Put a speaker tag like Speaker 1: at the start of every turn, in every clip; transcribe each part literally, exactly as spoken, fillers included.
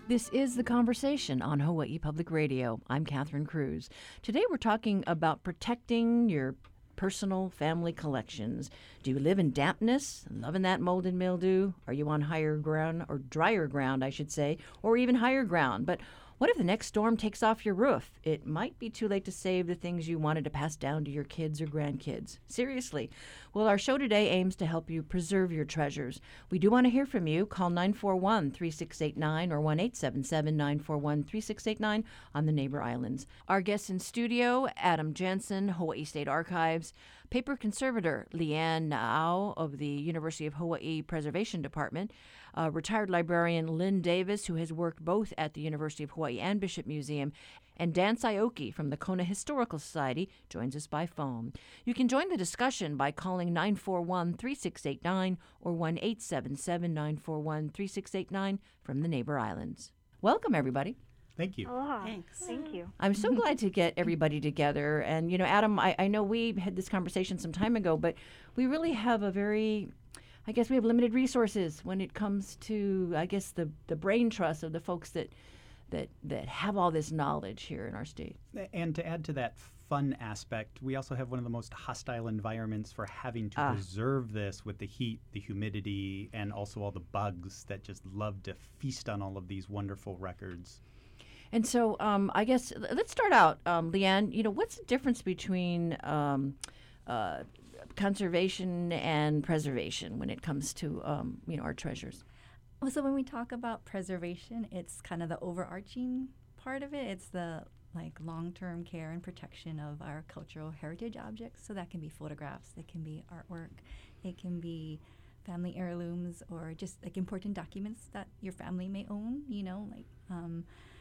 Speaker 1: This is The Conversation on Hawaii Public Radio. I'm Catherine Cruz. Today we're talking about protecting your personal family collections. Do you live in dampness, loving that mold and mildew? Are you on higher ground, or drier ground, I should say, or even higher ground? But what if the next storm takes off your roof? It might be too late to save the things you wanted to pass down to your kids or grandkids. Seriously. Well, our show today aims to help you preserve your treasures. We do want to hear from you. Call nine four one, three six eight nine or one eight seven seven, nine four one, three six eight nine on the neighbor islands. Our guests in studio, Adam Jensen, Hawaii State Archives, paper conservator Leanne Naau of the University of Hawaii Preservation Department, uh, retired librarian Lynn Davis, who has worked both at the University of Hawaii and Bishop Museum, and Dan Saioki from the Kona Historical Society joins us by phone. You can join the discussion by calling nine four one, three six eight nine or one eight seven seven, nine four one, three six eight nine from the neighbor islands. Welcome, everybody.
Speaker 2: Thank you.
Speaker 3: Aloha.
Speaker 4: Thanks.
Speaker 3: Thank you.
Speaker 1: I'm so glad to get everybody together. And, you know, Adam, I, I know we had this conversation some time ago, but we really have a very, I guess we have limited resources when it comes to, I guess, the, the brain trust of the folks that, that, that have all this knowledge here in our state.
Speaker 2: And to add to that fun aspect, we also have one of the most hostile environments for having to
Speaker 1: Ah.
Speaker 2: preserve this with the heat, the humidity, and also all the bugs that just love to feast on all of these wonderful records.
Speaker 1: And so um, I guess l- let's start out, um, Leanne, you know, what's the difference between um, uh, conservation and preservation when it comes to, um, you know, our treasures?
Speaker 4: Well, so when we talk about preservation, it's kind of the overarching part of it. It's the like long-term care and protection of our cultural heritage objects. So that can be photographs, it can be artwork, it can be family heirlooms, or just like important documents that your family may own, you know, like, um,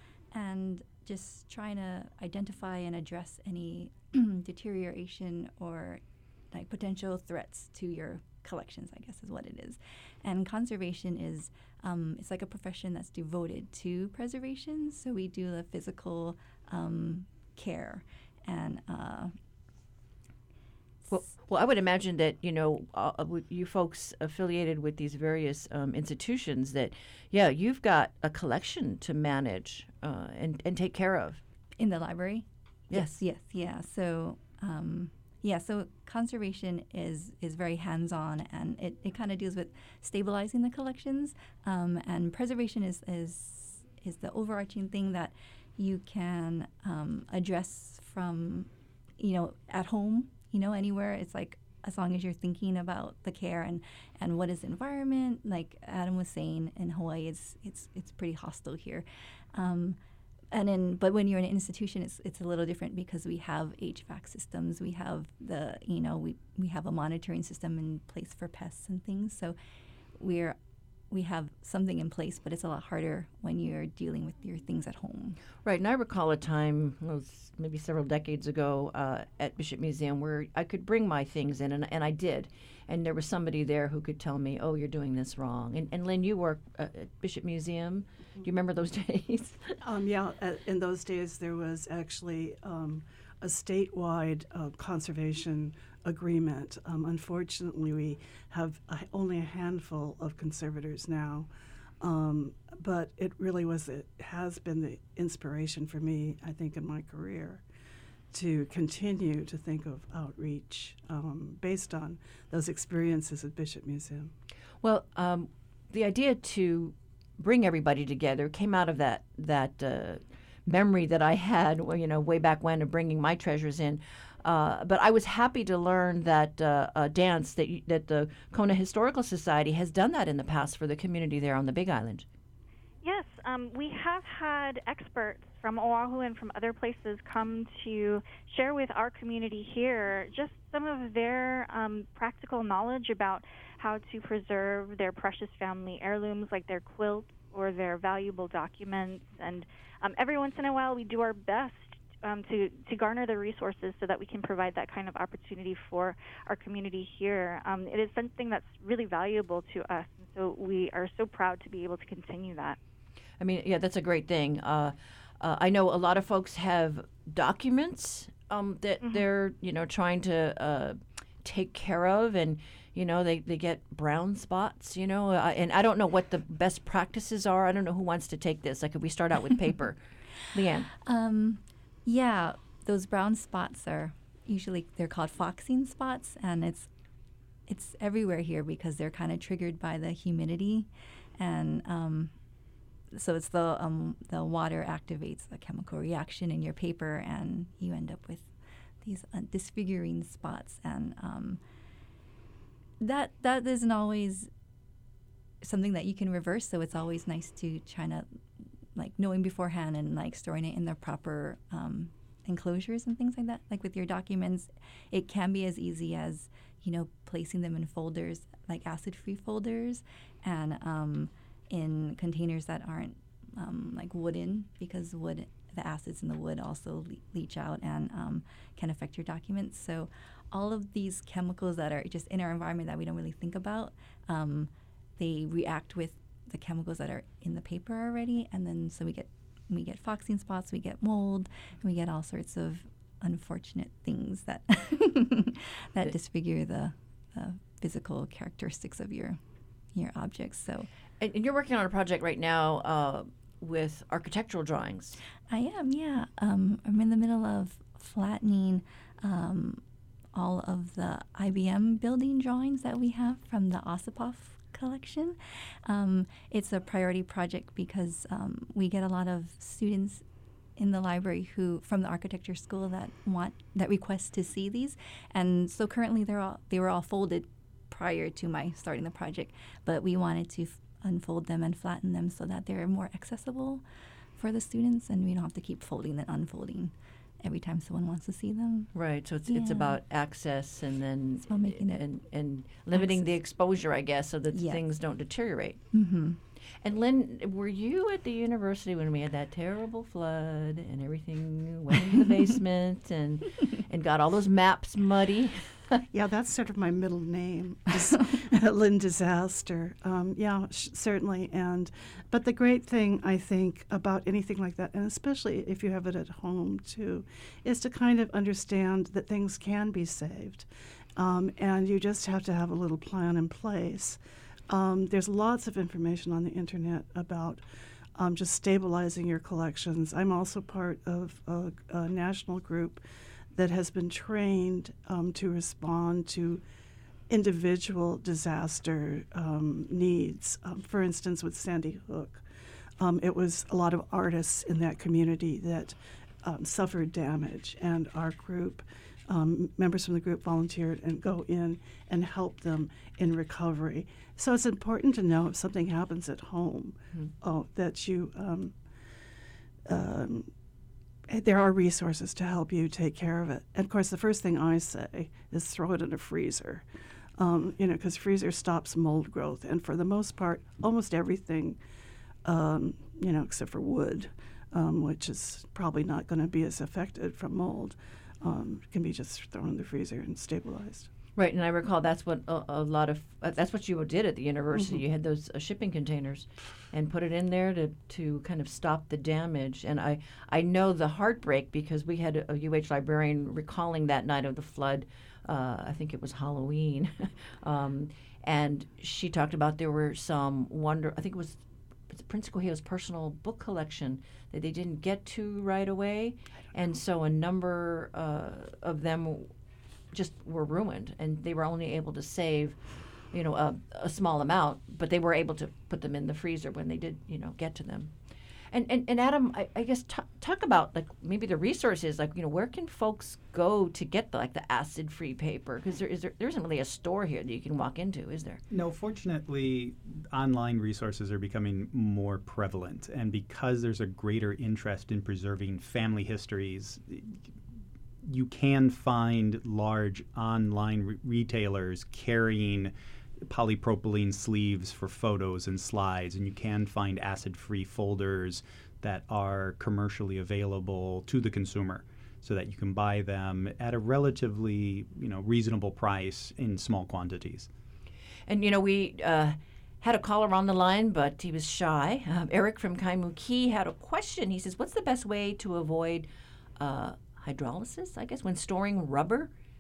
Speaker 4: and just trying to identify and address any deterioration or like potential threats to your collections, I guess is what it is. And conservation is, um, it's like a profession that's devoted to preservation. So we do the physical um, care and uh,
Speaker 1: Well, well, I would imagine that, you know, uh, uh, with you folks affiliated with these various um, institutions that, yeah, you've got a collection to manage uh, and, and take care of.
Speaker 4: in the library.
Speaker 1: Yes.
Speaker 4: Yes, yes, yeah. So, um, yeah, so conservation is is very hands-on, and it, it kind of deals with stabilizing the collections, um, and preservation is, is is the overarching thing that you can um, address from, you know, at home, you know, anywhere. It's like as long as you're thinking about the care and, and what is the environment, like Adam was saying, in Hawaii, it's it's it's pretty hostile here. Um, And in, but when you're in an institution, it's it's a little different because we have H V A C systems. We have the, you know, we, we have a monitoring system in place for pests and things. So we're we have something in place, but it's a lot harder when you're dealing with your things at home.
Speaker 1: Right, and I recall a time, well, it was maybe several decades ago, uh, at Bishop Museum where I could bring my things in, and, and I did. And there was somebody there who could tell me, oh, you're doing this wrong. And, and Lynn, you work uh, at Bishop Museum. Do you remember those days?
Speaker 5: Um, yeah, uh, in those days there was actually um, a statewide uh, conservation agreement. Um, unfortunately, we have a, only a handful of conservators now, um, but it really was, it has been the inspiration for me, I think, in my career to continue to think of outreach um, based on those experiences at Bishop Museum.
Speaker 1: Well, um, the idea to bring everybody together came out of that that uh, memory that I had, well, you know, way back when of bringing my treasures in. Uh, but I was happy to learn that uh, uh, dance that you, that the Kona Historical Society has done that in the past for the community there on the Big Island.
Speaker 3: Yes, um, we have had experts from Oahu and from other places come to share with our community here just some of their um, practical knowledge about how to preserve their precious family heirlooms, like their quilts or their valuable documents. And um, every once in a while, we do our best um, to, to garner the resources so that we can provide that kind of opportunity for our community here. Um, it is something that's really valuable to us, and so we are so proud to be able to continue that.
Speaker 1: I mean, yeah, that's a great thing. Uh, uh, I know a lot of folks have documents um, that
Speaker 3: Mhm.
Speaker 1: they're, you know, trying to uh, take care of, and You know, they, they get brown spots, you know, uh, and I don't know what the best practices are. I don't know who wants to take this. Like if we start out with paper. Leanne.
Speaker 4: Um, yeah, those brown spots are usually, they're called foxing spots, and it's it's everywhere here because they're kind of triggered by the humidity, and um, so it's the um, the water activates the chemical reaction in your paper, and you end up with these uh, disfiguring spots, and um, that that isn't always something that you can reverse. So it's always nice to try to like knowing beforehand and like storing it in the proper um, enclosures and things like that. Like with your documents, it can be as easy as, you know, placing them in folders, like acid-free folders, and um, in containers that aren't um, like wooden, because wood, the acids in the wood also le- leach out and um, can affect your documents. So all of these chemicals that are just in our environment that we don't really think about, um, they react with the chemicals that are in the paper already, and then so we get we get foxing spots, we get mold, and we get all sorts of unfortunate things that that disfigure the, the physical characteristics of your your objects. So,
Speaker 1: And, and you're working on a project right now uh, with architectural drawings.
Speaker 4: I am, yeah. Um, I'm in the middle of flattening um, all of the I B M building drawings that we have from the Ossipoff collection. Um, it's a priority project because um, we get a lot of students in the library who from the architecture school that want that request to see these, and so currently they're all they were all folded prior to my starting the project, but we wanted to f- unfold them and flatten them so that they're more accessible for the students, and we don't have to keep folding and unfolding every time someone wants to see them.
Speaker 1: Right, so it's it's
Speaker 4: Yeah.
Speaker 1: about access and then
Speaker 4: It's about making it
Speaker 1: and, and limiting the
Speaker 4: access.
Speaker 1: exposure, I guess, so that
Speaker 4: Yes.
Speaker 1: things don't deteriorate.
Speaker 4: Mm-hmm.
Speaker 1: And Lynn, were you at the university when we had that terrible flood and everything went into the basement and and got all those maps muddy?
Speaker 5: Yeah, that's sort of my middle name, is Lynn Disaster. Um, yeah, sh- certainly. And but the great thing I think about anything like that, and especially if you have it at home too, is to kind of understand that things can be saved, um, and you just have to have a little plan in place. Um, there's lots of information on the internet about um, just stabilizing your collections. I'm also part of a, a national group that has been trained um, to respond to individual disaster um, needs. Um, for instance, with Sandy Hook, um, it was a lot of artists in that community that um, suffered damage, and our group, um, members from the group volunteered and go in and help them in recovery. So it's important to know if something happens at home, mm-hmm. oh, that you um, um, there are resources to help you take care of it. And of course, the first thing I say is throw it in a freezer, um, you know, because freezer stops mold growth. And for the most part, almost everything, um, you know, except for wood, um, which is probably not going to be as affected from mold, um, can be just thrown in the freezer and stabilized.
Speaker 1: Right, and I recall that's what a, a lot of uh, that's what you did at the university. Mm-hmm. You had those uh, shipping containers, and put it in there to, to kind of stop the damage. And I, I know the heartbreak because we had a, a U H librarian recalling that night of the flood. Uh, I think it was Halloween, um, and she talked about there were some wonder. I think it was Prince Cohio's personal book collection that they didn't get to right away, and so a number uh, of them just were ruined, and they were only able to save, you know, a, a small amount, but they were able to put them in the freezer when they did, you know, get to them. And and, and Adam, I, I guess t- talk about like maybe the resources, like, you know, where can folks go to get the, like the acid-free paper? Because there is there, there isn't really a store here that you can walk into, is there?
Speaker 2: No, fortunately, online resources are becoming more prevalent, and because there's a greater interest in preserving family histories, you can find large online re- retailers carrying polypropylene sleeves for photos and slides, and you can find acid-free folders that are commercially available to the consumer so that you can buy them at a relatively, you know, reasonable price in small quantities.
Speaker 1: And, you know, we uh, had a caller on the line, but he was shy. Um, Eric from Kaimuki had a question. He says, what's the best way to avoid uh, hydrolysis, I guess, when storing rubber?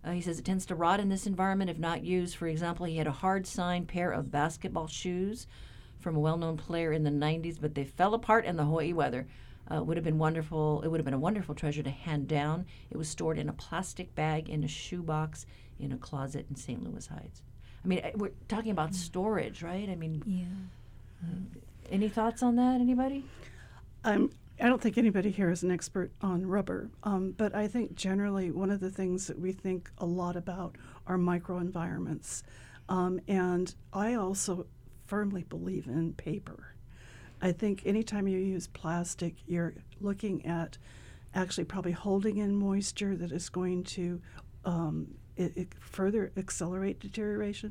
Speaker 1: Uh, he says it tends to rot in this environment if not used. For example, he had a hard-signed pair of basketball shoes from a well-known player in the nineties, but they fell apart in the Hawaii weather. Uh, would have been wonderful. It would have been a wonderful treasure to hand down. It was stored in a plastic bag in a shoebox in a closet in Saint Louis Heights. I mean, we're talking about storage, right? I mean,
Speaker 4: Yeah.
Speaker 1: uh, any thoughts on that? Anybody?
Speaker 5: I'm, I don't think anybody here is an expert on rubber, um, but I think generally one of the things that we think a lot about are microenvironments. Um, and I also firmly believe in paper. I think anytime you use plastic, you're looking at actually probably holding in moisture that is going to um, it, it further accelerate deterioration.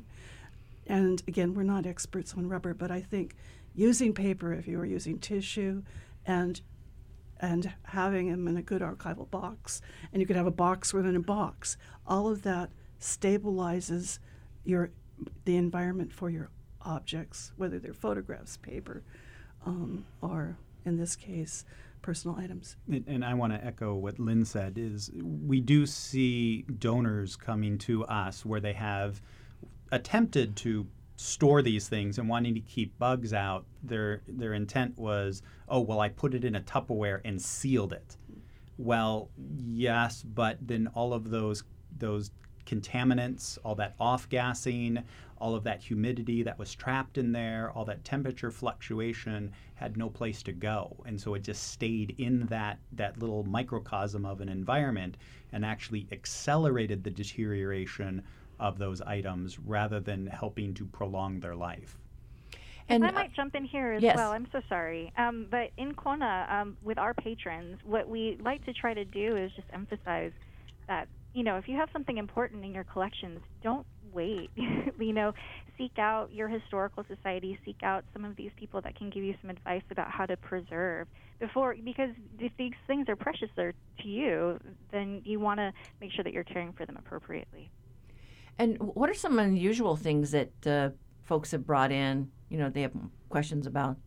Speaker 5: And again, we're not experts on rubber, but I think using paper, if you are using tissue, and and having them in a good archival box, and you could have a box within a box, all of that stabilizes your the environment for your objects, whether they're photographs, paper, um, or in this case, personal items.
Speaker 2: And, and I want to echo what Lynn said, is we do see donors coming to us where they have attempted to store these things and wanting to keep bugs out. Their their intent was, oh, well, I put it in a Tupperware and sealed it. Well, yes, but then all of those those contaminants, all that off-gassing, all of that humidity that was trapped in there, all that temperature fluctuation had no place to go. And so it just stayed in that, that little microcosm of an environment and actually accelerated the deterioration of those items rather than helping to prolong their life.
Speaker 3: And
Speaker 1: And
Speaker 3: I might jump in here as
Speaker 1: yes.
Speaker 3: well. I'm so sorry. Um, but in Kona, um, with our patrons, what we like to try to do is just emphasize that, you know, if you have something important in your collections, don't wait. you know, seek out your historical society, seek out some of these people that can give you some advice about how to preserve before, because if these things are precious to you, then you want to make sure that you're caring for them appropriately.
Speaker 1: And what are some unusual things that uh, folks have brought in, you know, they have questions about?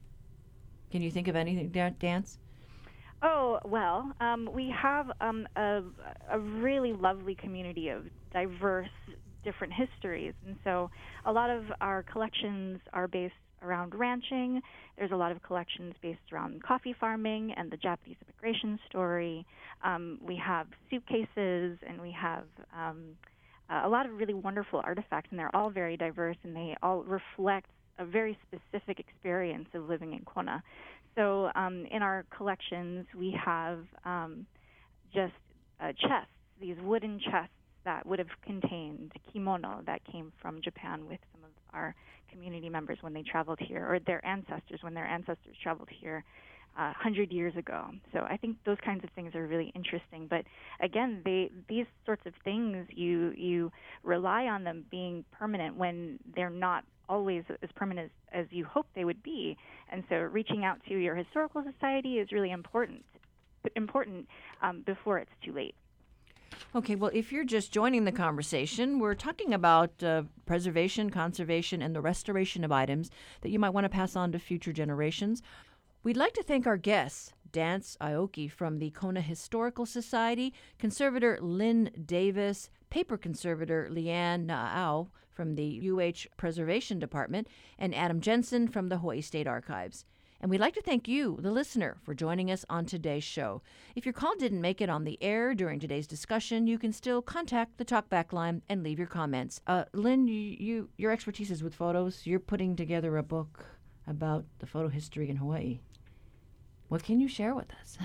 Speaker 1: Can you think of anything, Dance?
Speaker 3: Oh, well, um, we have um, a, a really lovely community of diverse, different histories. And so a lot of our collections are based around ranching. There's a lot of collections based around coffee farming and the Japanese immigration story. Um, we have suitcases, and we have um, a lot of really wonderful artifacts, and they're all very diverse, and they all reflect a very specific experience of living in Kona. So um, in our collections, we have um, just uh, chests, these wooden chests that would have contained kimono that came from Japan with some of our community members when they traveled here, or their ancestors when their ancestors traveled here uh, one hundred years ago. So I think those kinds of things are really interesting. But again, they these sorts of things, you you rely on them being permanent when they're not always as permanent as, as you hope they would be. And so reaching out to your historical society is really important, important um, before it's too late.
Speaker 1: Okay, well, if you're just joining the conversation, we're talking about uh, preservation, conservation, and the restoration of items that you might want to pass on to future generations. We'd like to thank our guests, Dance Aoki from the Kona Historical Society, conservator Lynn Davis, paper conservator Leanne Na'au from the U H Preservation Department, and Adam Jensen from the Hawaii State Archives. And we'd like to thank you, the listener, for joining us on today's show. If your call didn't make it on the air during today's discussion, you can still contact the Talkback line and leave your comments. Uh, Lynn, you, you your expertise is with photos. You're putting together a book about the photo history in Hawaii. What can you share with us?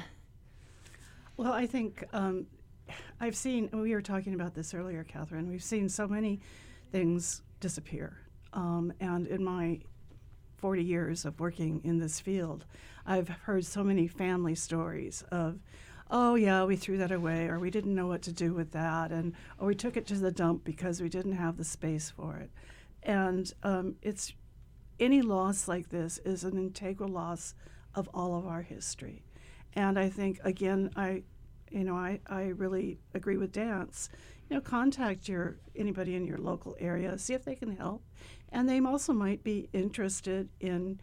Speaker 5: Well, I think um, I've seen, we were talking about this earlier, Catherine, we've seen so many things disappear. Um, and in my forty years of working in this field, I've heard so many family stories of, oh yeah, we threw that away, or we didn't know what to do with that, and or we took it to the dump because we didn't have the space for it. And um, it's any loss like this is an integral loss of all of our history. And I think, again, I, you know, I, I really agree with Dance. You know, contact your anybody in your local area, see if they can help. And they also might be interested in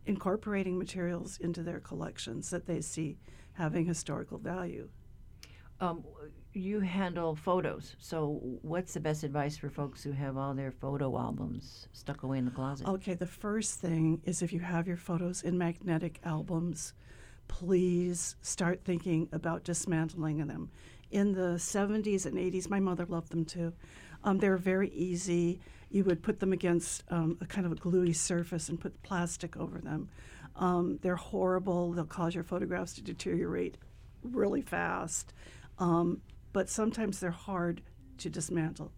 Speaker 5: incorporating materials into their collections that they see having historical value.
Speaker 1: Um, you handle photos. So what's the best advice for folks who have all their photo albums stuck away in the closet?
Speaker 5: Okay, the first thing is if you have your photos in magnetic albums, please start thinking about dismantling them. In the seventies and eighties, my mother loved them too. Um, they were very easy. You would put them against um, a kind of a gluey surface and put plastic over them. Um, they're horrible. They'll cause your photographs to deteriorate really fast. Um, but sometimes they're hard to dismantle.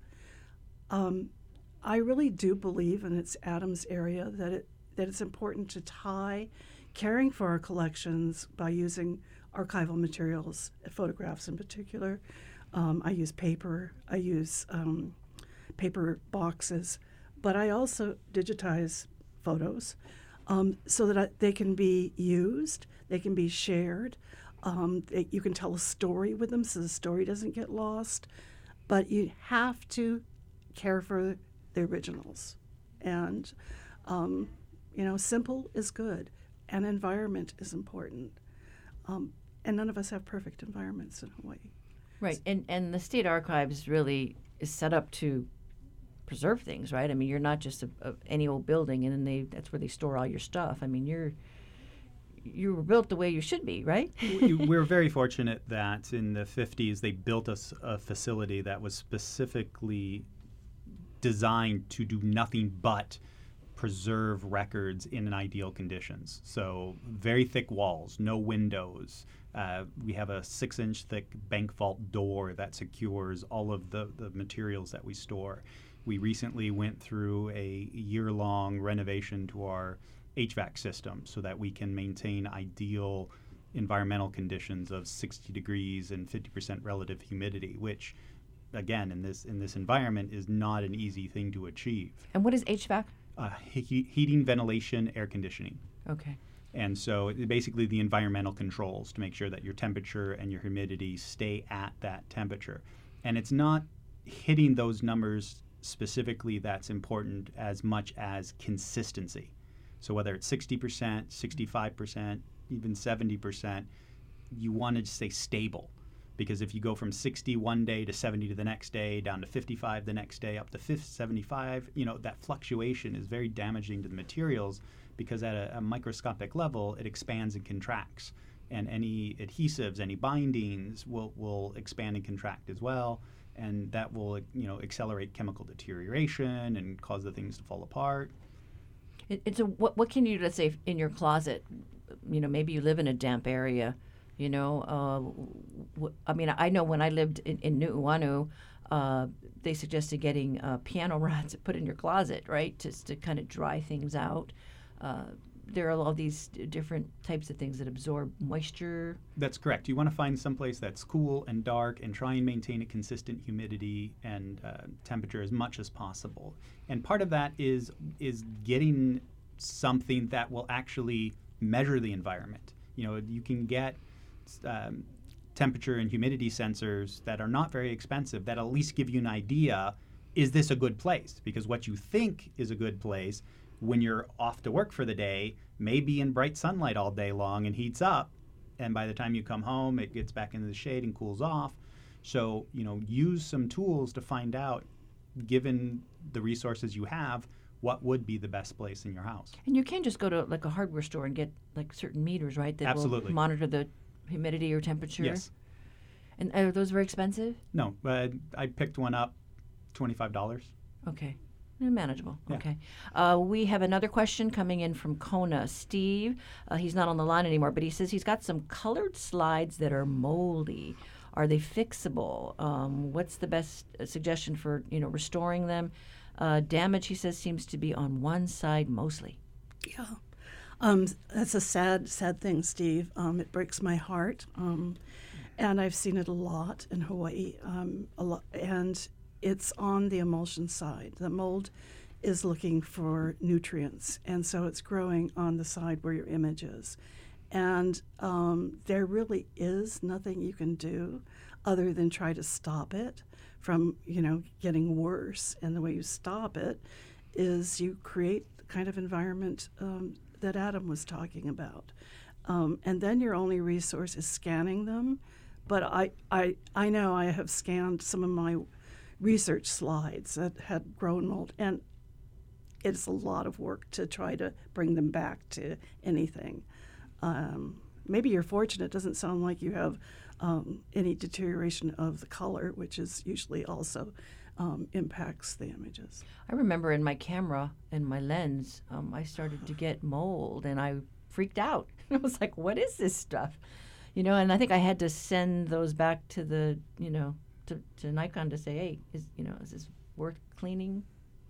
Speaker 5: Um, I really do believe, and it's Adam's area, that it that it's important to tie caring for our collections by using archival materials, photographs in particular. Um, I use paper. I use um, paper boxes, but I also digitize photos um, so that I, they can be used, they can be shared. Um, they, you can tell a story with them so the story doesn't get lost, but you have to care for the originals. And, um, you know, simple is good, and environment is important. Um, and none of us have perfect environments in Hawaii.
Speaker 1: Right, and and the State Archives really is set up to preserve things, right? I mean, you're not just a, a, any old building, and then they that's where they store all your stuff. I mean, you're you were built the way you should be, right?
Speaker 2: we, we're very fortunate that in the fifties they built us a facility that was specifically designed to do nothing but preserve records in ideal conditions. So very thick walls, no windows. Uh, we have a six-inch thick bank vault door that secures all of the, the materials that we store. We recently went through a year-long renovation to our H V A C system so that we can maintain ideal environmental conditions of sixty degrees and fifty percent relative humidity, which, again, in this in this environment is not an easy thing to achieve.
Speaker 1: And what is H V A C?
Speaker 2: Uh, he- heating, ventilation, air conditioning.
Speaker 1: Okay.
Speaker 2: And so it- basically the environmental controls to make sure that your temperature and your humidity stay at that temperature. And it's not hitting those numbers specifically that's important as much as consistency. So whether it's sixty percent, sixty-five percent, even seventy percent, you want to stay stable. Because if you go from sixty one day to seventy to the next day, down to fifty-five the next day, up to seventy-five, you know, that fluctuation is very damaging to the materials because at a, a microscopic level, it expands and contracts. And any adhesives, any bindings will, will expand and contract as well. And that will, you know, accelerate chemical deterioration and cause the things to fall apart.
Speaker 1: It, it's a what? What can you do? Let's say in your closet, you know, maybe you live in a damp area. You know, uh, w- I mean, I know when I lived in, in Nu'uanu, uh, they suggested getting uh, piano rods to put in your closet, right, just to kind of dry things out. Uh, there are all these d- different types of things that absorb moisture.
Speaker 2: That's correct. You want to find someplace that's cool and dark and try and maintain a consistent humidity and uh, temperature as much as possible. And part of that is is getting something that will actually measure the environment. You know, you can get um, temperature and humidity sensors that are not very expensive that at least give you an idea, is this a good place? Because what you think is a good place when you're off to work for the day may be in bright sunlight all day long and heats up. And by the time you come home, it gets back into the shade and cools off. So, you know, use some tools to find out, given the resources you have, what would be the best place in your house.
Speaker 1: And you can just go to like a hardware store and get like certain meters, right, that
Speaker 2: Absolutely.
Speaker 1: will monitor the humidity or temperature.
Speaker 2: Yes.
Speaker 1: And are those very expensive?
Speaker 2: No, uh, I picked one up, twenty-five dollars.
Speaker 1: Okay. Eh, Manageable.
Speaker 2: Yeah.
Speaker 1: Okay. Uh, we have another question coming in from Kona. Steve, uh, he's not on the line anymore, but he says he's got some colored slides that are moldy. Are they fixable? Um, what's the best uh, suggestion for, you know, restoring them? Uh, damage, he says, seems to be on one side mostly.
Speaker 5: Yeah. Um, that's a sad, sad thing, Steve. Um, it breaks my heart. Um, and I've seen it a lot in Hawaii. Um, a lot, and it's on the emulsion side. The mold is looking for nutrients, and so it's growing on the side where your image is. And um, there really is nothing you can do other than try to stop it from, you know, getting worse. And the way you stop it is you create the kind of environment um, that Adam was talking about. Um, and then your only resource is scanning them. but I, I, I know I have scanned some of my research slides that had grown mold, and it's a lot of work to try to bring them back to anything. Um, maybe you're fortunate. It doesn't sound like you have um, any deterioration of the color, which is usually also um, impacts the images.
Speaker 1: I remember in my camera and my lens, um, I started to get mold, and I freaked out. I was like, "What is this stuff?" You know, and I think I had to send those back to the, you know, to, to Nikon to say, "Hey, is you know, is this worth cleaning?"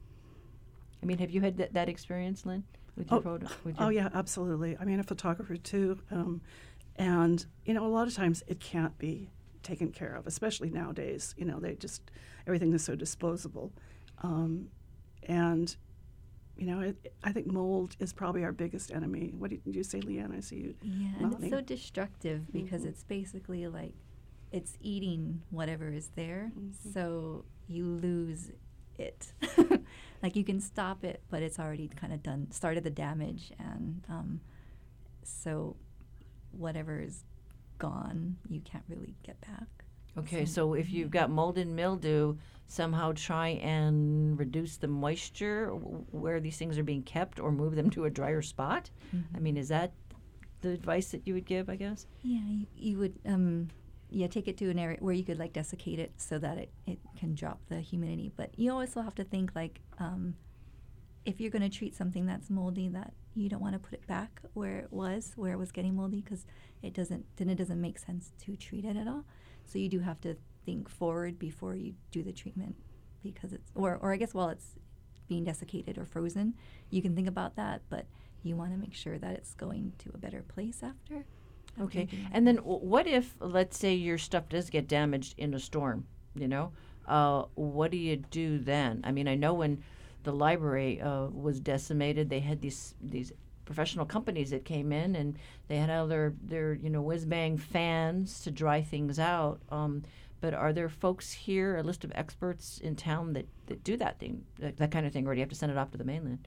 Speaker 1: I mean, have you had that, that experience, Lynn, with your
Speaker 5: Oh,
Speaker 1: photo? With your
Speaker 5: oh yeah, absolutely. I mean, a photographer too, um, and you know, a lot of times it can't be taken care of, especially nowadays. You know, they just everything is so disposable, um, and you know, it, I think mold is probably our biggest enemy. What did you say, Leanne? I see you.
Speaker 4: Yeah, and it's
Speaker 5: nodding.
Speaker 4: so destructive because
Speaker 5: Mhm.
Speaker 4: it's basically like it's eating whatever is there,
Speaker 5: Mhm.
Speaker 4: so you lose it. Like you can stop it, but it's already kind of done, started the damage, and um, so whatever is gone, you can't really get back.
Speaker 1: Okay,
Speaker 4: So-
Speaker 1: so if you've got mold and mildew, somehow try and reduce the moisture w- where these things are being kept, or move them to a drier spot. I mean, is that the advice that you would give, I guess?
Speaker 4: Yeah, you, you would, um, yeah, take it to an area where you could like desiccate it so that it, it can drop the humidity. But you also have to think like, um, if you're going to treat something that's moldy, that you don't want to put it back where it was, where it was getting moldy, because it doesn't, then it doesn't make sense to treat it at all. So you do have to think forward before you do the treatment, because it's, or, or I guess while it's being desiccated or frozen, you can think about that, but you want to make sure that it's going to a better place after. after
Speaker 1: Okay,
Speaker 4: you do that.
Speaker 1: and then w- what if, let's say, your stuff does get damaged in a storm? You know, uh, what do you do then? I mean, I know when the library uh, was decimated, they had these these professional companies that came in, and they had all their their you know whiz bang fans to dry things out. Um, but are there folks here, a list of experts in town that, that do that thing, that, that kind of thing, or do you have to send it off to the mainland?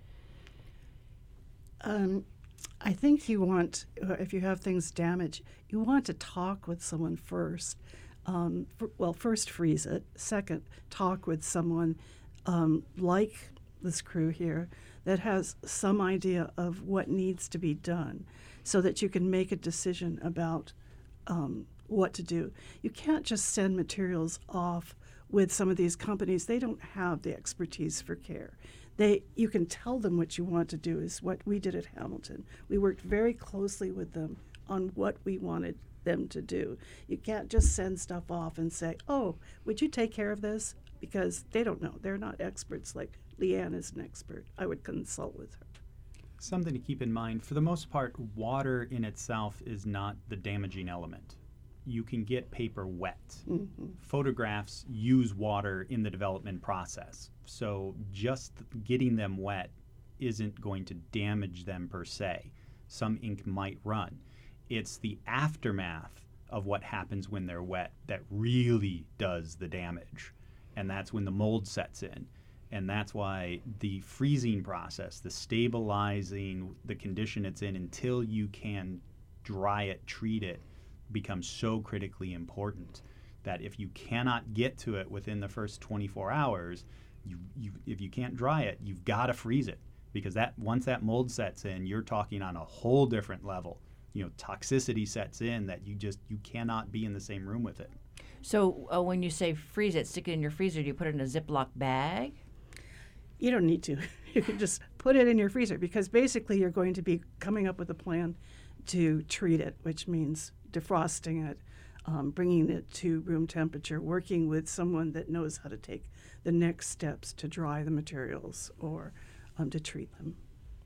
Speaker 5: Um, I think you want, uh, if you have things damaged, you want to talk with someone first. Um, f- well, first freeze it. Second, talk with someone um, like this crew here that has some idea of what needs to be done, so that you can make a decision about um, what to do. You can't just send materials off with some of these companies. They don't have the expertise for care. They, you can tell them what you want to do, is what we did at Hamilton. We worked very closely with them on what we wanted them to do. You can't just send stuff off and say, oh, would you take care of this? Because they don't know. They're not experts. Like Leanne is an expert. I would consult with her.
Speaker 2: Something to keep in mind, for the most part, water in itself is not the damaging element. You can get paper wet.
Speaker 5: Mm-hmm.
Speaker 2: Photographs use water in the development process. So just getting them wet isn't going to damage them per se. Some ink might run. It's the aftermath of what happens when they're wet that really does the damage. And that's when the mold sets in. And that's why the freezing process, the stabilizing the condition it's in until you can dry it, treat it, becomes so critically important that if you cannot get to it within the first twenty-four hours, you, you if you can't dry it, you've got to freeze it, because that once that mold sets in, you're talking on a whole different level. You know, toxicity sets in that you just you cannot be in the same room with it.
Speaker 1: So uh, when you say freeze it, stick it in your freezer, do you put it in a Ziploc bag?
Speaker 5: You don't need to. You can just put it in your freezer, because basically you're going to be coming up with a plan to treat it, which means defrosting it, um, bringing it to room temperature, working with someone that knows how to take the next steps to dry the materials or um, to treat them.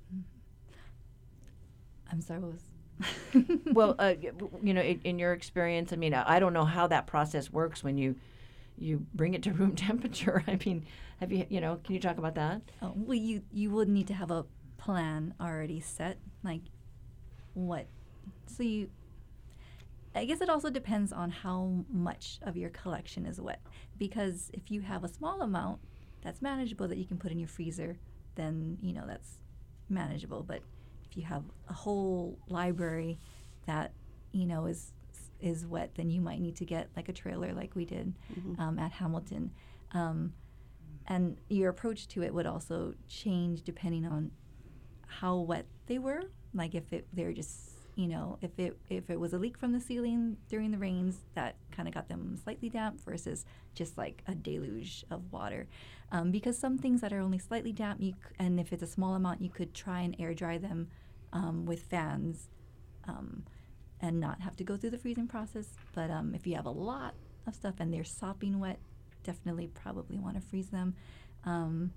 Speaker 4: I'm sorry, what was?
Speaker 1: Well, uh, y- w- you know, in, in your experience, I mean, I, I don't know how that process works when you you bring it to room temperature. I mean, have you, you know, can you talk about that?
Speaker 4: Oh, well, you you would need to have a plan already set, like what. So you, I guess it also depends on how much of your collection is wet. Because if you have a small amount that's manageable that you can put in your freezer, then you know that's manageable. But if you have a whole library that you know is is wet, then you might need to get like a trailer like we did mm-hmm. um, at Hamilton. Um, and your approach to it would also change depending on how wet they were. Like if it, they're just, you know, if it if it was a leak from the ceiling during the rains, that kind of got them slightly damp versus just like a deluge of water. Um, because some things that are only slightly damp, you c- and if it's a small amount, you could try and air dry them um, with fans um, and not have to go through the freezing process. But um, if you have a lot of stuff and they're sopping wet, definitely probably want to freeze them. Um,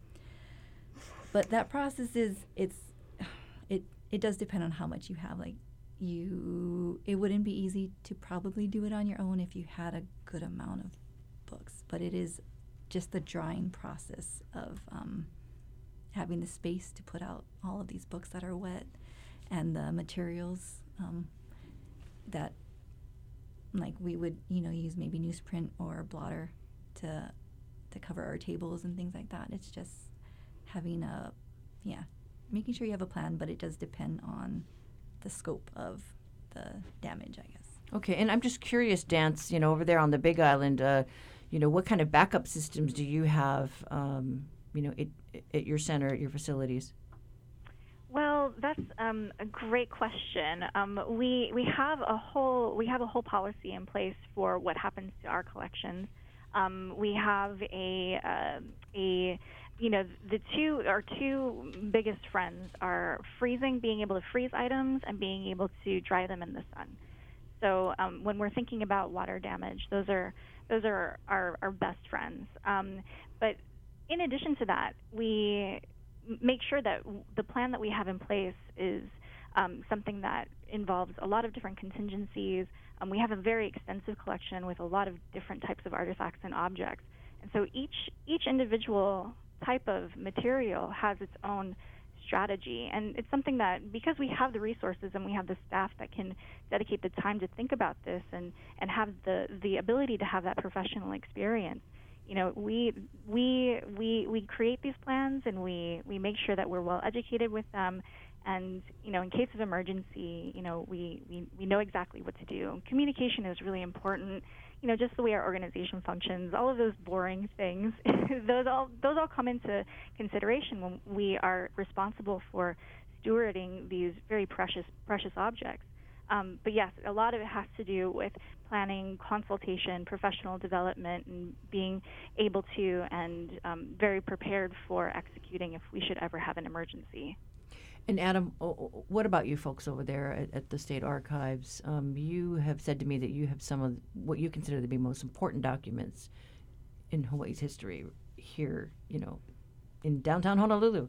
Speaker 4: but that process is, it's, it it does depend on how much you have. Like you, it wouldn't be easy to probably do it on your own if you had a good amount of books. But it is just the drying process of um, having the space to put out all of these books that are wet, and the materials um, that, like we would, you know, use maybe newsprint or blotter to to cover our tables and things like that. It's just having a, yeah, making sure you have a plan, but it does depend on the scope of the damage, I guess.
Speaker 1: Okay, and I'm just curious, Dance, you know, over there on the Big Island, uh, you know, what kind of backup systems do you have, um, you know, at, at your center, at your facilities?
Speaker 3: Well, that's um, a great question. Um, we we have a whole we have a whole policy in place for what happens to our collections. Um, we have a uh, a you know the two our two biggest friends are freezing, being able to freeze items, and being able to dry them in the sun. So um, when we're thinking about water damage, those are those are our, our best friends. Um, but in addition to that, we make sure that the plan that we have in place is um, something that involves a lot of different contingencies. Um, we have a very extensive collection with a lot of different types of artifacts and objects. And so each each individual type of material has its own strategy. And it's something that, because we have the resources and we have the staff that can dedicate the time to think about this and, and have the, the ability to have that professional experience, you know, we we we we create these plans and we, we make sure that we're well educated with them. And, you know, in case of emergency, you know, we, we, we know exactly what to do. Communication is really important. You know, just the way our organization functions, all of those boring things, those all those all come into consideration when we are responsible for stewarding these very precious precious objects. Um, but yes, a lot of it has to do with planning, consultation, professional development, and being able to and um, very prepared for executing if we should ever have an emergency.
Speaker 1: And Adam, what about you folks over there at, at the State Archives? Um, you have said to me that you have some of what you consider to be most important documents in Hawaii's history here, you know, in downtown Honolulu.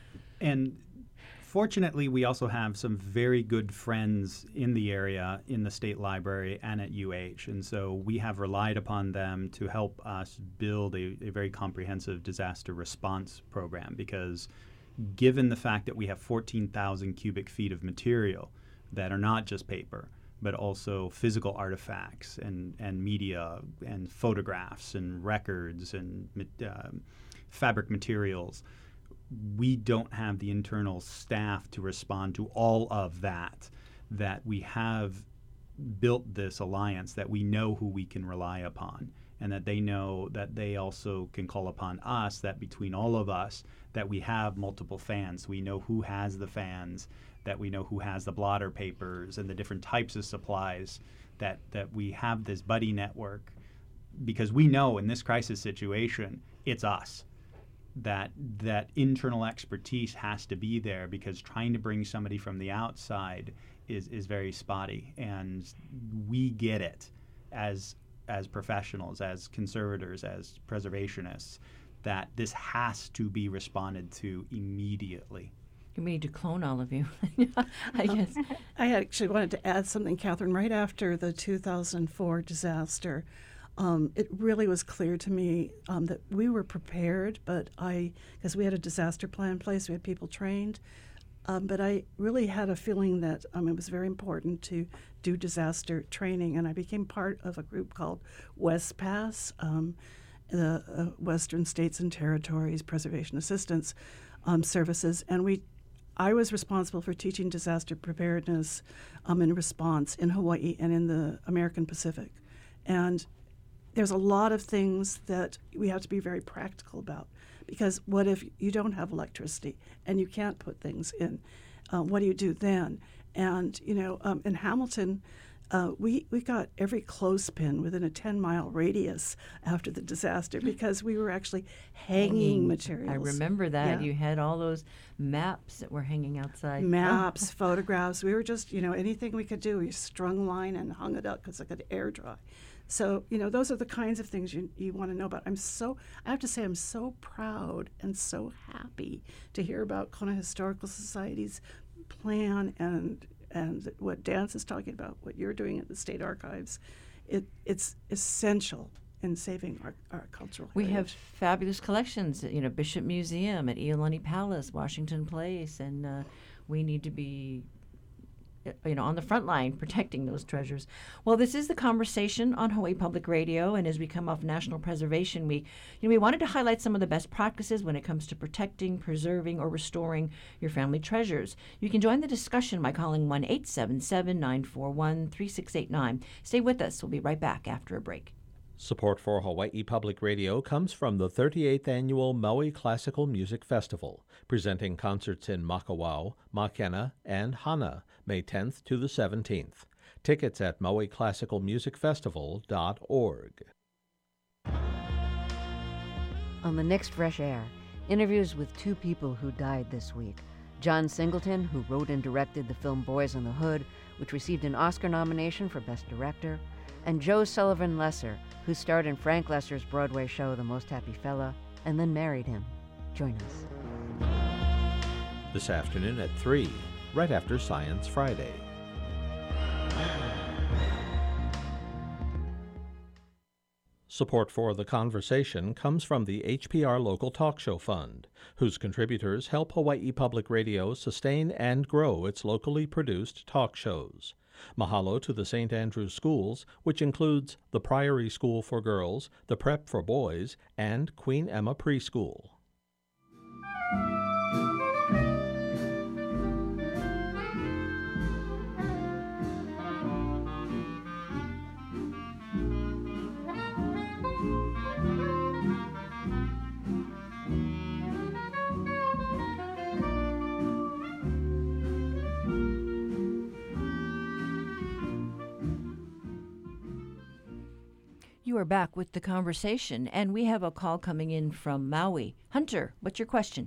Speaker 2: And fortunately, we also have some very good friends in the area, in the State Library and at U H. And so we have relied upon them to help us build a, a very comprehensive disaster response program, because given the fact that we have fourteen thousand cubic feet of material that are not just paper, but also physical artifacts and, and media and photographs and records and uh, fabric materials, we don't have the internal staff to respond to all of that, that we have built this alliance, that we know who we can rely upon, and that they know that they also can call upon us, that between all of us, that we have multiple fans. We know who has the fans, that we know who has the blotter papers and the different types of supplies, that, that we have this buddy network, because we know in this crisis situation, it's us. That that internal expertise has to be there, because trying to bring somebody from the outside is, is very spotty. And we get it as as professionals, as conservators, as preservationists, that this has to be responded to immediately.
Speaker 1: We need to clone all of you, I guess.
Speaker 5: I actually wanted to add something, Catherine. Right after the two thousand four disaster, um, it really was clear to me um, that we were prepared, but I, because we had a disaster plan in place, we had people trained, um, but I really had a feeling that um, it was very important to do disaster training, and I became part of a group called WESPAS, um, the uh, Western States and Territories Preservation Assistance um, Services, and we I was responsible for teaching disaster preparedness um, and response in Hawaii and in the American Pacific. And there's a lot of things that we have to be very practical about, because what if you don't have electricity and you can't put things in? Uh, what do you do then? And, you know, um, in Hamilton, uh, we, we got every clothespin within a ten-mile radius after the disaster because we were actually hanging materials.
Speaker 1: I remember that.
Speaker 5: Yeah.
Speaker 1: You had all those maps that were hanging outside.
Speaker 5: Maps, photographs. We were just, you know, anything we could do. We strung line and hung it up because it could air dry. So, you know, those are the kinds of things you, you want to know about. I'm so, I have to say, I'm so proud and so happy to hear about Kona Historical Society's plan and and what Dance is talking about, what you're doing at the State Archives. It, it's essential in saving our, our cultural
Speaker 1: We
Speaker 5: heritage.
Speaker 1: have fabulous collections at, you know, Bishop Museum, at Iolani Palace, Washington Place, and uh, we need to be, you know, on the front line protecting those treasures. Well, this is the conversation on Hawaii Public Radio, and as we come off National Preservation Week, you know, we wanted to highlight some of the best practices when it comes to protecting, preserving, or restoring your family treasures. You can join the discussion by calling one eight seven seven, nine four one, three six eight nine. Stay with us. We'll be right back after a break.
Speaker 6: Support for Hawaii Public Radio comes from the thirty-eighth Annual Maui Classical Music Festival, presenting concerts in Makawao, Makena, and Hana, May tenth to the seventeenth. Tickets at maui classical music festival dot org.
Speaker 7: On the next Fresh Air, interviews with two people who died this week. John Singleton, who wrote and directed the film Boys in the Hood, which received an Oscar nomination for Best Director, and Joe Sullivan Lesser, who starred in Frank Lesser's Broadway show The Most Happy Fella, and then married him. Join us.
Speaker 6: This afternoon at three, right after Science Friday. Support for the conversation comes from the H P R Local Talk Show Fund, whose contributors help Hawaii Public Radio sustain and grow its locally produced talk shows. Mahalo to the Saint Andrews Schools, which includes the Priory School for Girls, the Prep for Boys, and Queen Emma Preschool.
Speaker 1: You are back with the conversation, and we have a call coming in from Maui. Hunter, what's your question?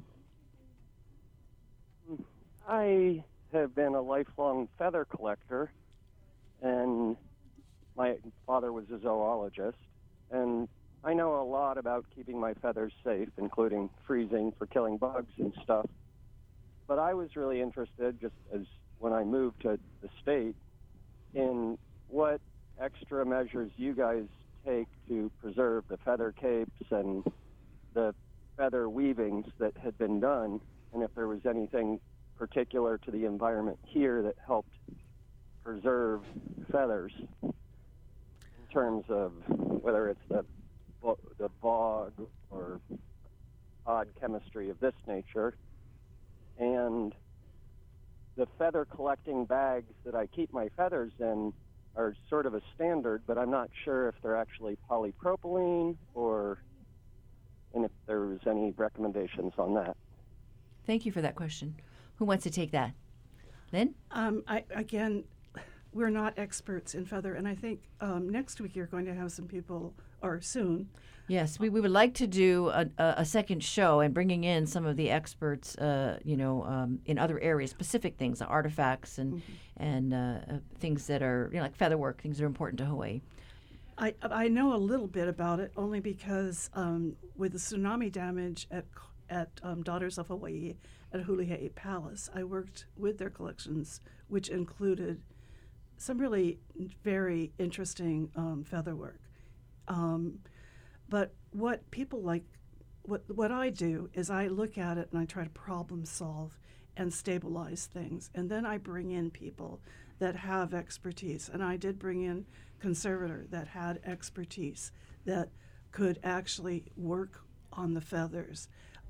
Speaker 8: I have been a lifelong feather collector, and my father was a zoologist, and I know a lot about keeping my feathers safe, including freezing for killing bugs and stuff. But I was really interested, just as when I moved to the state, in what extra measures you guys take to preserve the feather capes and the feather weavings that had been done, and if there was anything particular to the environment here that helped preserve feathers in terms of whether it's the the bog or odd chemistry of this nature. And the feather collecting bags that I keep my feathers in are sort of a standard, but I'm not sure if they're actually polypropylene or and if there was any recommendations on that.
Speaker 1: Thank you for that question. Who wants to take that? Lynn?
Speaker 5: Um, I, again, we're not experts in feather, and I think um, next week you're going to have some people, or soon.
Speaker 1: Yes, we, we would like to do a, a, a second show and bringing in some of the experts, uh, you know, um, in other areas, specific things, artifacts and mm-hmm. and uh, uh, things that are, you know, like featherwork, things that are important to Hawaii.
Speaker 5: I I know a little bit about it only because um, with the tsunami damage at at um, Daughters of Hawaii at Hulihe'i Palace, I worked with their collections, which included some really very interesting um, featherwork. Um, but what people like, what what I do is I look at it and I try to problem solve and stabilize things. And then I bring in people that have expertise. And I did bring in conservator that had expertise that could actually work on the feathers.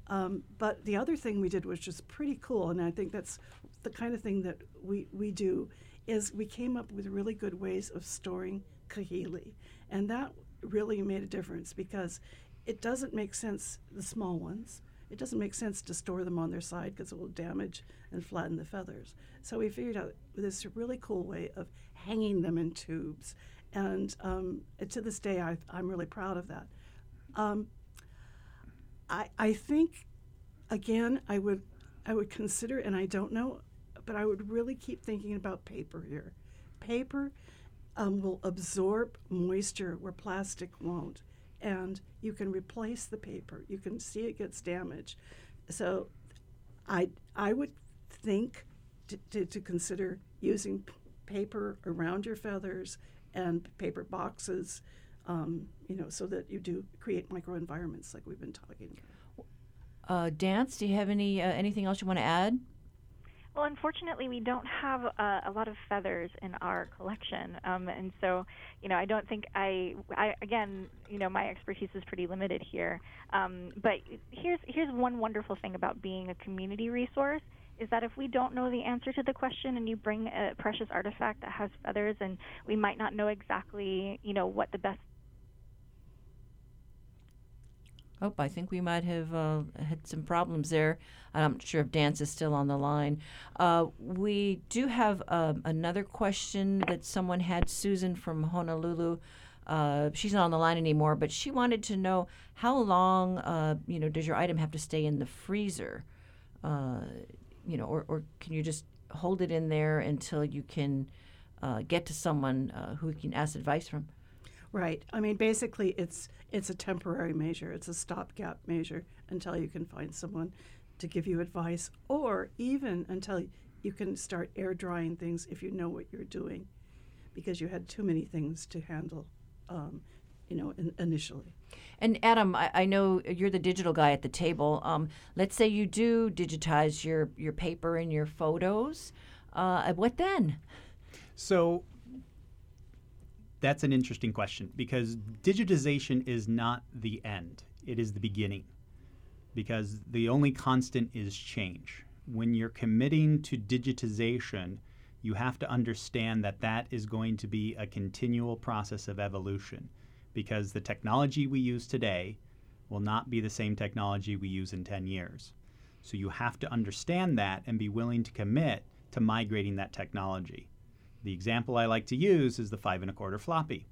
Speaker 5: Um, but the other thing we did, which was pretty cool, and I think that's the kind of thing that we, we do, is we came up with really good ways of storing kahili. And that really made a difference because it doesn't make sense, the small ones, it doesn't make sense to store them on their side because it will damage and flatten the feathers. So we figured out this really cool way of hanging them in tubes. And um, to this day, I, I'm really proud of that. Um, I, I think, again, I would I would consider, and I don't know, but I would really keep thinking about paper here. Paper um, will absorb moisture where plastic won't, and you can replace the paper. You can see it gets damaged. So I, I would think to, to, to consider using p- paper around your feathers and paper boxes, um, you know, so that you do create microenvironments like we've been talking about.
Speaker 1: Uh, Dance, do you have any uh, anything else you want to add?
Speaker 3: Well, unfortunately, we don't have uh, a lot of feathers in our collection, um, and so, you know, I don't think I, I, again, you know, my expertise is pretty limited here. Um, but here's here's one wonderful thing about being a community resource is that if we don't know the answer to the question and you bring a precious artifact that has feathers, and we might not know exactly, you know, what the best.
Speaker 1: Oh, I think we might have uh, had some problems there. I'm not sure if Dance is still on the line. Uh, we do have uh, another question that someone had, Susan from Honolulu. Uh, she's not on the line anymore, but she wanted to know how long, uh, you know, does your item have to stay in the freezer? Uh, you know, or, or can you just hold it in there until you can uh, get to someone uh, who you can ask advice from?
Speaker 5: Right. I mean, basically, it's it's a temporary measure. It's a stopgap measure until you can find someone to give you advice, or even until you can start air drying things if you know what you're doing, because you had too many things to handle, um, you know, in, initially.
Speaker 1: And Adam, I, I know you're the digital guy at the table. Um, let's say you do digitize your, your paper and your photos. Uh, what then?
Speaker 2: So that's an interesting question, because digitization is not the end. It is the beginning, because the only constant is change. When you're committing to digitization, you have to understand that that is going to be a continual process of evolution, because the technology we use today will not be the same technology we use in ten years. So you have to understand that and be willing to commit to migrating that technology. The example I like to use is the five and a quarter floppy.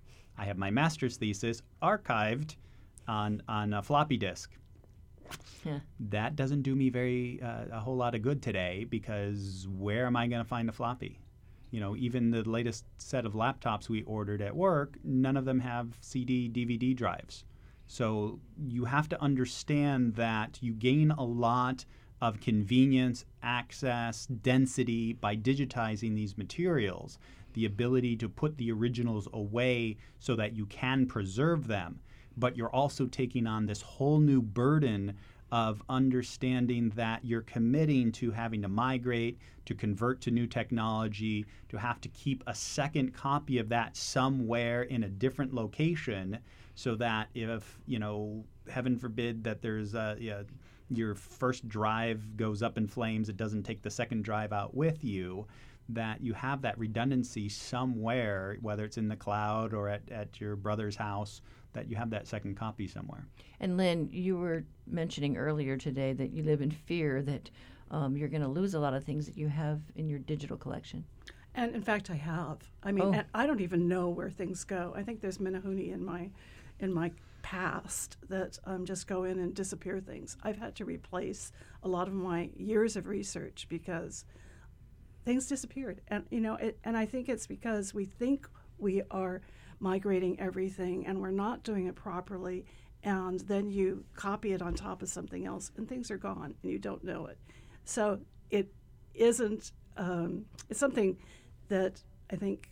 Speaker 2: I have my master's thesis archived on, on a floppy disk.
Speaker 1: Yeah.
Speaker 2: That doesn't do me very uh, a whole lot of good today, because where am I going to find a floppy? You know, even the latest set of laptops we ordered at work, none of them have C D, D V D drives. So you have to understand that you gain a lot of convenience, access, density by digitizing these materials, the ability to put the originals away so that you can preserve them. But you're also taking on this whole new burden of understanding that you're committing to having to migrate, to convert to new technology, to have to keep a second copy of that somewhere in a different location, so that if, you know, heaven forbid that there's a, yeah, your first drive goes up in flames, it doesn't take the second drive out with you, that you have that redundancy somewhere, whether it's in the cloud or at, at your brother's house, that you have that second copy somewhere.
Speaker 1: And Lynn, you were mentioning earlier today that you live in fear that um, you're going to lose a lot of things that you have in your digital collection.
Speaker 5: And in fact, I have. I mean,
Speaker 1: Oh.
Speaker 5: and I don't even know where things go. I think there's Minahuni in my, in my past that um, just go in and disappear things. I've had to replace a lot of my years of research because things disappeared. And you know, it, and I think it's because we think we are migrating everything and we're not doing it properly, and then you copy it on top of something else and things are gone and you don't know it. So it isn't, um, it's something that I think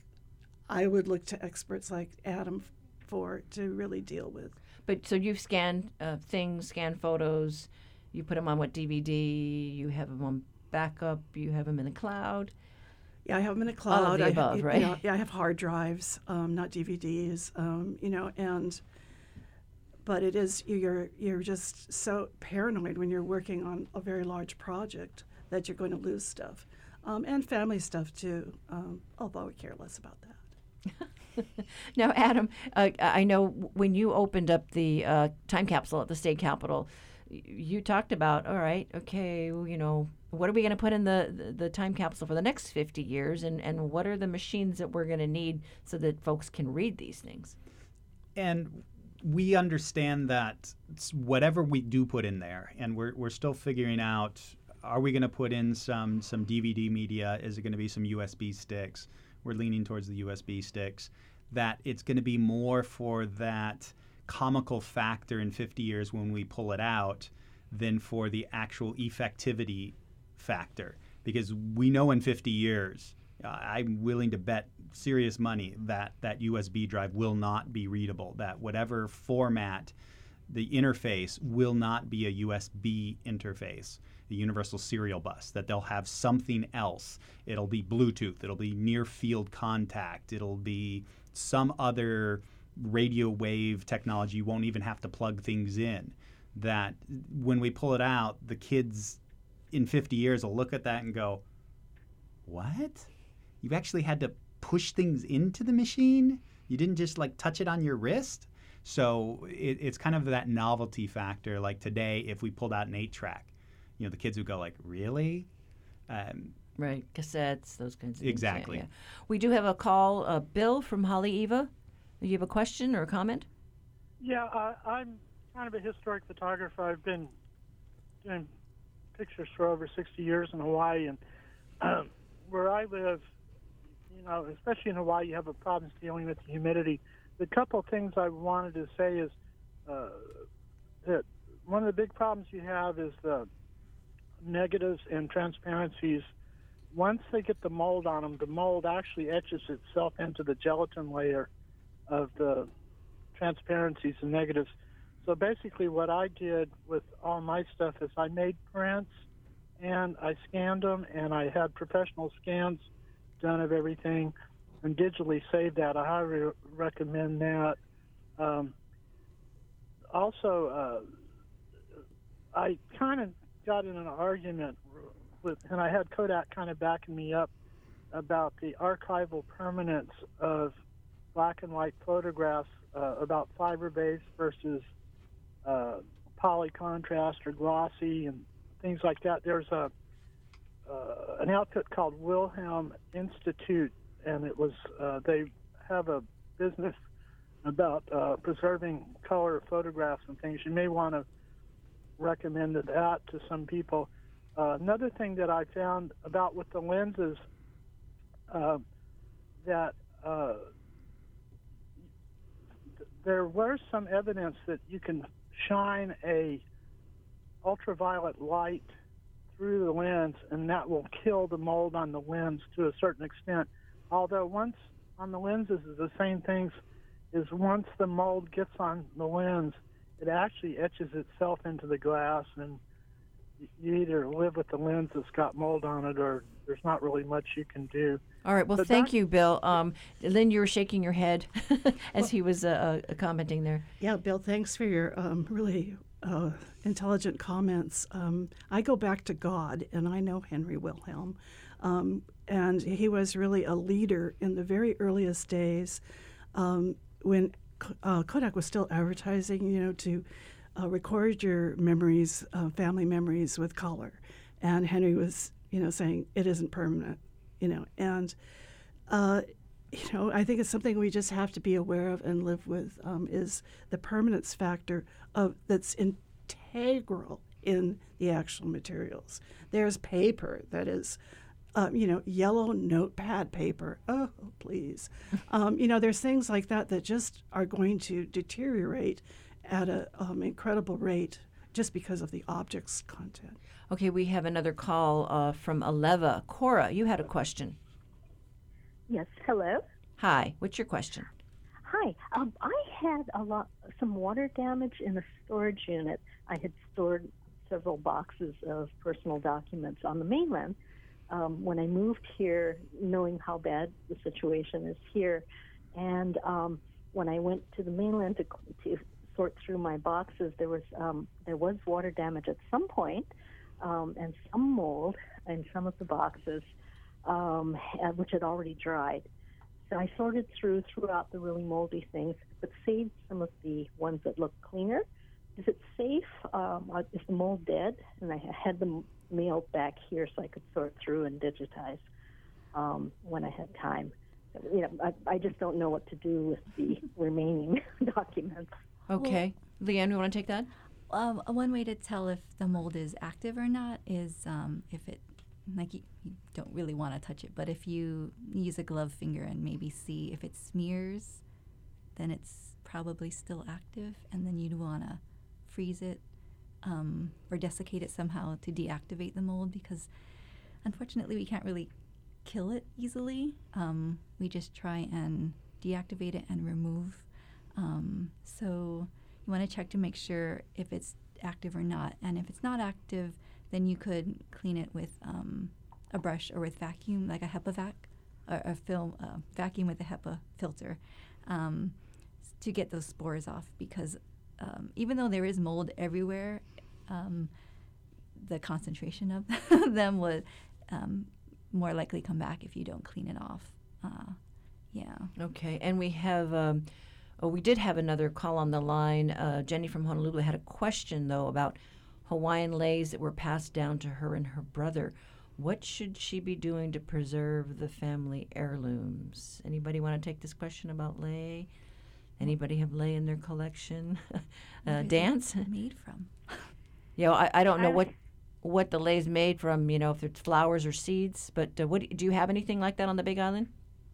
Speaker 5: I would look to experts like Adam for to really deal with.
Speaker 1: But so you've scanned uh, things, scanned photos, you put them on what, D V D, you have them on backup, you have them in the cloud.
Speaker 5: Yeah, I have them in a cloud.
Speaker 1: All of the
Speaker 5: I,
Speaker 1: above,
Speaker 5: you
Speaker 1: right?
Speaker 5: know, yeah, I have hard drives, um, not D V Ds, um, you know, and but it is you're you're just so paranoid when you're working on a very large project that you're going to lose stuff, um, and family stuff too. Um, although I care less about that.
Speaker 1: Now, Adam, uh, I know when you opened up the uh, time capsule at the state capitol, y- you talked about, all right, okay, well, you know, what are we going to put in the, the, the time capsule for the next fifty years, and, and what are the machines that we're going to need so that folks can read these things?
Speaker 2: And we understand that whatever we do put in there, and we're, we're still figuring out, are we going to put in some, some D V D media? Is it going to be some U S B sticks? We're leaning towards the U S B sticks. That it's going to be more for that comical factor in fifty years when we pull it out than for the actual effectivity factor. Because we know in fifty years, uh, I'm willing to bet serious money that that U S B drive will not be readable, that whatever format, the interface will not be a U S B interface, the universal serial bus, that they'll have something else. It'll be Bluetooth, it'll be near field contact, it'll be some other radio wave technology. You won't even have to plug things in. That when we pull it out, the kids in fifty years will look at that and go, what? You actually had to push things into the machine? You didn't just like touch it on your wrist? So it, it's kind of that novelty factor. Like today, if we pulled out an eight track, you know, the kids would go like, really? Um,
Speaker 1: Right, cassettes, those kinds of things.
Speaker 2: Exactly.
Speaker 1: Yeah, yeah. We do have a call. Uh, Bill from Haleiwa. Do you have a question or a comment?
Speaker 9: Yeah, uh, I'm kind of a historic photographer. I've been doing pictures for over sixty years in Hawaii, and um, where I live, you know, especially in Hawaii, you have a problems dealing with the humidity. The couple things I wanted to say is uh, that one of the big problems you have is the negatives and transparencies. Once they get the mold on them, the mold actually etches itself into the gelatin layer of the transparencies and negatives. So basically what I did with all my stuff is I made prints and I scanned them, and I had professional scans done of everything and digitally saved that. I highly recommend that. Um, also, uh, I kind of got in an argument with, and I had Kodak kind of backing me up about the archival permanence of black and white photographs, uh, about fiber-based versus uh, poly contrast or glossy and things like that. There's a uh, an outfit called Wilhelm Institute, and it was uh, they have a business about uh, preserving color photographs and things. You may want to recommend that to some people. Uh, another thing that I found about with the lenses, uh, that uh, th- there was some evidence that you can shine a ultraviolet light through the lens, and that will kill the mold on the lens to a certain extent. Although once on the lenses is the same things, is once the mold gets on the lens, it actually etches itself into the glass, and you either live with the lens that's got mold on it, or there's not really much you can do.
Speaker 1: All right. Well,
Speaker 9: But
Speaker 1: thank
Speaker 9: that-
Speaker 1: you, Bill. Um, Lynn, you were shaking your head as he was uh, uh, commenting there.
Speaker 5: Yeah, Bill, thanks for your um, really uh, intelligent comments. Um, I go back to God, and I know Henry Wilhelm, um, and he was really a leader in the very earliest days um, when uh, Kodak was still advertising, you know, to uh, record your memories, uh, family memories with color. And Henry was, you know, saying it isn't permanent, you know, and uh, you know, I think it's something we just have to be aware of and live with, um, is the permanence factor of that's integral in the actual materials. There's paper that is, um, you know, yellow notepad paper. Oh, please. um, you know, there's things like that that just are going to deteriorate at an um, incredible rate just because of the object's content.
Speaker 1: Okay, we have another call uh, from Aleva. Cora, you had a question.
Speaker 10: Yes, hello.
Speaker 1: Hi, what's your question?
Speaker 10: Hi. Um, I had a lot, some water damage in a storage unit. I had stored several boxes of personal documents on the mainland. Um, when I moved here, knowing how bad the situation is here, and um, when I went to the mainland to, to sort through my boxes, there was um, there was water damage at some point, um, and some mold in some of the boxes, um, which had already dried. So I sorted through, threw out the really moldy things, but saved some of the ones that looked cleaner. Is it safe? Um, is the mold dead? And I had the mail back here so I could sort through and digitize um, when I had time. So, you know, I, I just don't know what to do with the remaining documents.
Speaker 1: Okay. Well, Leanne, you want to take that?
Speaker 4: Um, one way to tell if the mold is active or not is um, if it, like you, you don't really want to touch it, but if you use a glove finger and maybe see if it smears, then it's probably still active, and then you'd want to freeze it um, or desiccate it somehow to deactivate the mold, because unfortunately we can't really kill it easily. Um, we just try and deactivate it and remove. Um, so you want to check to make sure if it's active or not, and if it's not active, then you could clean it with um, a brush or with vacuum, like a HEPA vac, or a film uh, vacuum with a HEPA filter, um, to get those spores off. Because um, even though there is mold everywhere, um, the concentration of them would um, more likely come back if you don't clean it off. Uh, yeah.
Speaker 1: Okay, and we have. Um, oh, we did have another call on the line. Uh, Jenny from Honolulu had a question though about Hawaiian leis that were passed down to her and her brother. What should she be doing to preserve the family heirlooms? Anybody want to take this question about lei? Anybody have lei in their collection? uh, Dance?
Speaker 4: Made from?
Speaker 1: Yeah, I, I don't know what what the lei's made from. You know, if it's flowers or seeds. But uh, what do you have anything like that on the Big Island?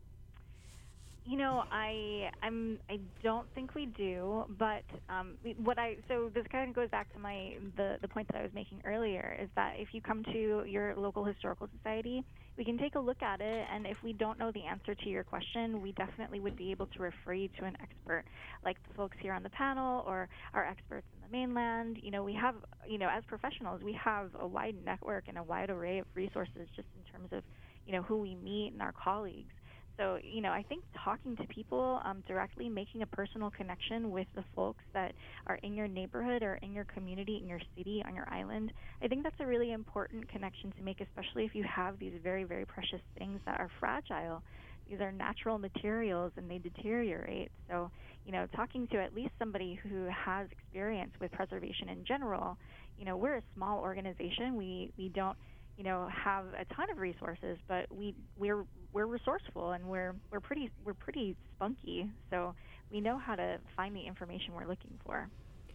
Speaker 3: You know, I I'm I don't think we do, but um, what I so this kind of goes back to my the the point that I was making earlier, is that if you come to your local historical society, we can take a look at it, and if we don't know the answer to your question, we definitely would be able to refer you to an expert, like the folks here on the panel or our experts in the mainland. You know, we have, you know, as professionals, we have a wide network and a wide array of resources just in terms of, you know, who we meet and our colleagues. So, you know, I think talking to people um, directly, making a personal connection with the folks that are in your neighborhood or in your community, in your city, on your island, I think that's a really important connection to make, especially if you have these very, very precious things that are fragile. These are natural materials and they deteriorate. So, you know, talking to at least somebody who has experience with preservation in general, you know, we're a small organization. We, we don't, you know, have a ton of resources, but we we're we're resourceful and we're we're pretty we're pretty spunky. So we know how to find the information we're looking for.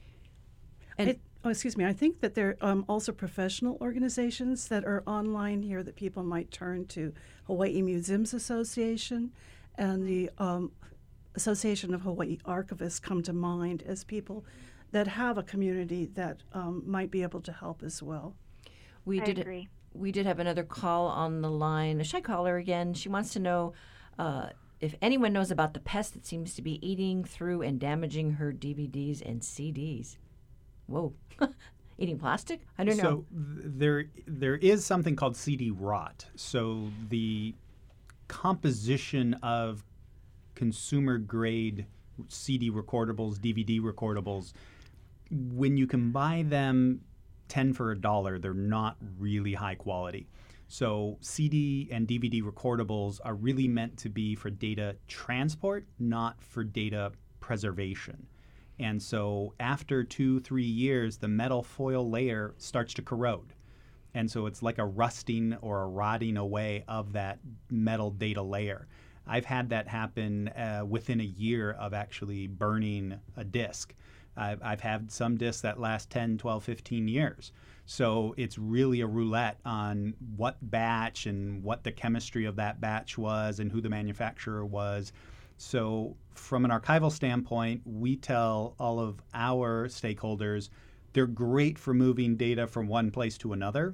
Speaker 5: And I, oh, excuse me. I think that there are um, also professional organizations that are online here that people might turn to. Hawaii Museums Association and the um, Association of Hawaii Archivists come to mind as people that have a community that um, might be able to help as well.
Speaker 1: We
Speaker 3: I
Speaker 1: did
Speaker 3: agree.
Speaker 1: We did have another call on the line. Should I call her again? She wants to know uh, if anyone knows about the pest that seems to be eating through and damaging her D V Ds and C Ds. Whoa. Eating plastic? I don't
Speaker 2: so
Speaker 1: know.
Speaker 2: So th- there, there is something called C D rot. So the composition of consumer-grade C D recordables, D V D recordables, when you can buy them ten for a dollar, they're not really high quality. So C D and D V D recordables are really meant to be for data transport, not for data preservation. And so after two, three years, the metal foil layer starts to corrode. And so it's like a rusting or a rotting away of that metal data layer. I've had that happen uh, within a year of actually burning a disk. I've, I've had some discs that last ten, twelve, fifteen years. So it's really a roulette on what batch and what the chemistry of that batch was and who the manufacturer was. So from an archival standpoint, we tell all of our stakeholders they're great for moving data from one place to another.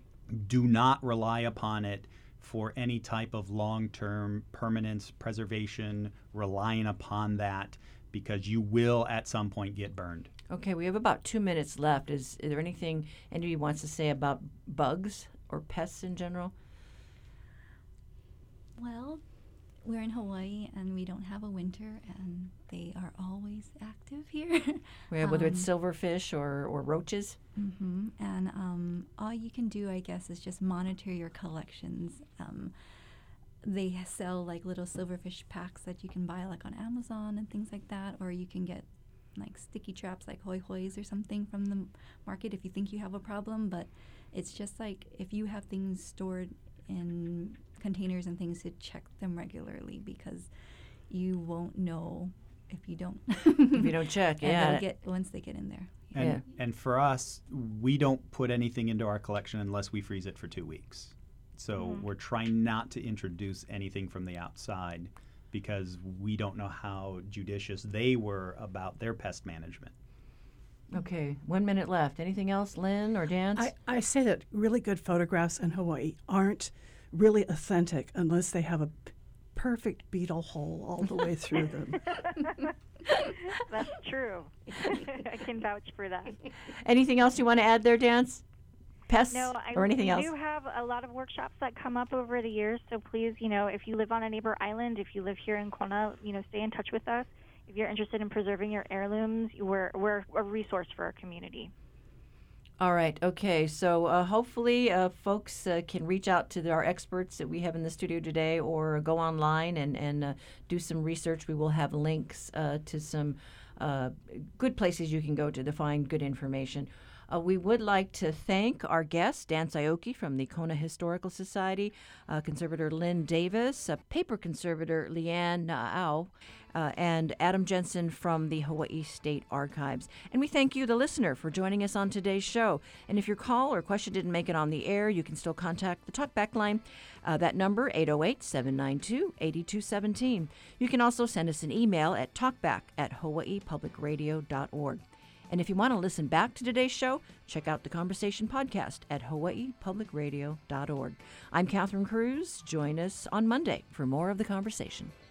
Speaker 2: Do not rely upon it for any type of long-term permanence, preservation, relying upon that, because you will at some point get burned.
Speaker 1: Okay, we have about two minutes left. Is, is there anything anybody wants to say about bugs or pests in general?
Speaker 4: Well, we're in Hawaii and we don't have a winter, and they are always active here.
Speaker 1: Yeah, whether
Speaker 4: Um,
Speaker 1: it's silverfish or, or roaches.
Speaker 4: hmm And um, all you can do, I guess, is just monitor your collections. Um, they sell like little silverfish packs that you can buy like on Amazon and things like that, or you can get like sticky traps like hoi hois or something from the m- market if you think you have a problem. But it's just like if you have things stored in containers and things, to check them regularly, because you won't know if you don't.
Speaker 1: If you don't check,
Speaker 4: And
Speaker 1: yeah.
Speaker 4: they'll get once they get in there.
Speaker 2: And,
Speaker 1: Yeah.
Speaker 2: and for us, we don't put anything into our collection unless we freeze it for two weeks. So
Speaker 3: Mhm.
Speaker 2: we're trying not to introduce anything from the outside because we don't know how judicious they were about their pest management.
Speaker 1: Okay, one minute left. Anything else, Lynn or Dan?
Speaker 5: I, I say that really good photographs in Hawaii aren't really authentic unless they have a p- perfect beetle hole all the way through them.
Speaker 3: That's true. I can vouch for that.
Speaker 1: Anything else you want to add there, Dance? Pests
Speaker 3: No, I
Speaker 1: or anything
Speaker 3: we
Speaker 1: else?
Speaker 3: do have a lot of workshops that come up over the years. So please, you know, if you live on a neighbor island, if you live here in Kona, you know, stay in touch with us. If you're interested in preserving your heirlooms, we're we're a resource for our community.
Speaker 1: All right. Okay. So uh, hopefully, uh, folks uh, can reach out to the, our experts that we have in the studio today, or go online and and uh, do some research. We will have links uh, to some uh, good places you can go to to find good information. Uh, we would like to thank our guests, Dan Sayoki from the Kona Historical Society, uh, conservator Lynn Davis, uh, paper conservator Leanne Naau, uh, and Adam Jensen from the Hawaii State Archives. And we thank you, the listener, for joining us on today's show. And if your call or question didn't make it on the air, you can still contact the Talkback line. Uh, that number, eight oh eight, seven nine two, eight two one seven. You can also send us an email at talkback at hawaii public radio dot org. And if you want to listen back to today's show, check out the Conversation podcast at hawaii public radio dot org. I'm Catherine Cruz. Join us on Monday for more of the conversation.